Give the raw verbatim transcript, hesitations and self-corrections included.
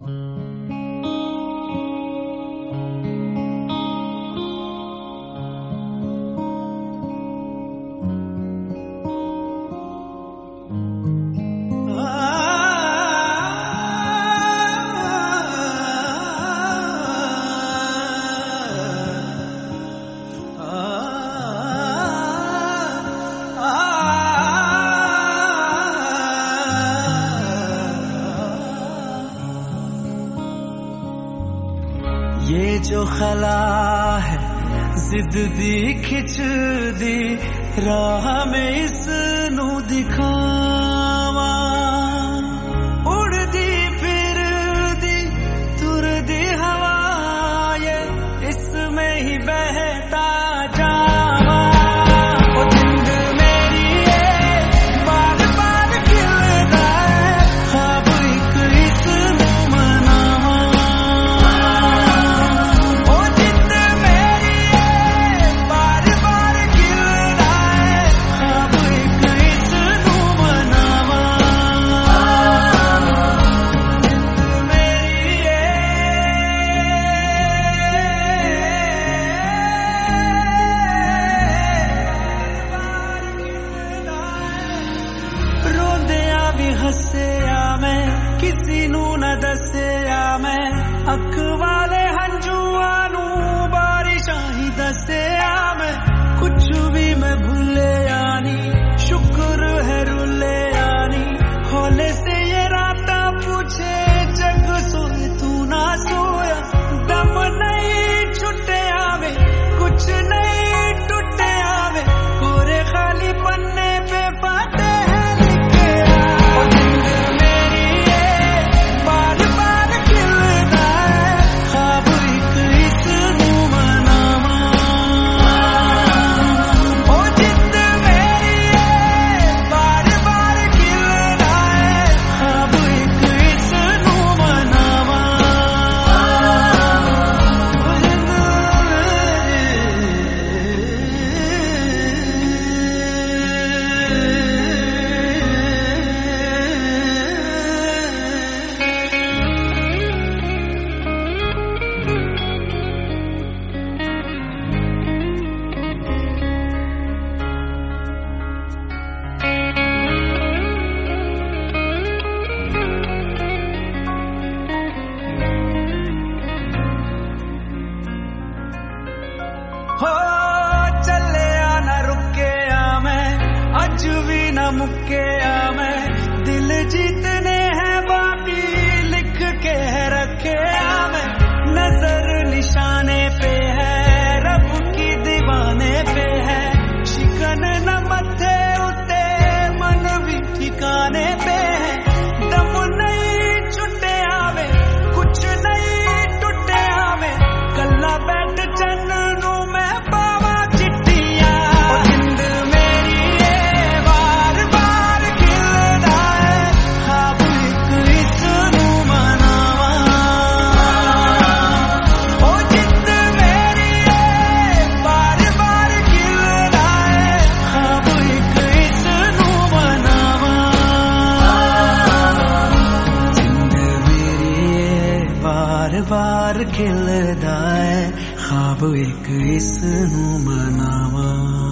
ये जो खला है जिद दी खिच दी राह में इस नू दिखावा उड़दी फिर दी तुर दी हवा ये इसमें ही बहता जावा ओ जिंद मेरी ये बार बार खिलदा है ख्वाब एक इसनू मनावा हस्या मैं किसी नू न दस्या मैं अख वाले हंजुआ नू बारिशां ही दस्या मैं कुछ भी मैं भूले यानी शुक्र है रुले यानी हौले से ये राता पूछे जग सोए तू ना सोया दम नहीं छुटे आवे कुछ नहीं टूटे आवे पूरे खाली पन्ने पे बातें अज भी न मुके आ मैं दिल जीतने हैं बाकी लिख के रखे आ मैं नजर निशाने पे है रब की दीवाने पे है शिकन न मथे उते मन भी ठिकाने पे है दम नहीं छुटे आवे कुछ नहीं टूटे आवे कल्ला बैठ चन्नू मैं पावा चिट्ठियां जिंद मेरी बार खिलदा है ख्वाब एक इसनू मनावा।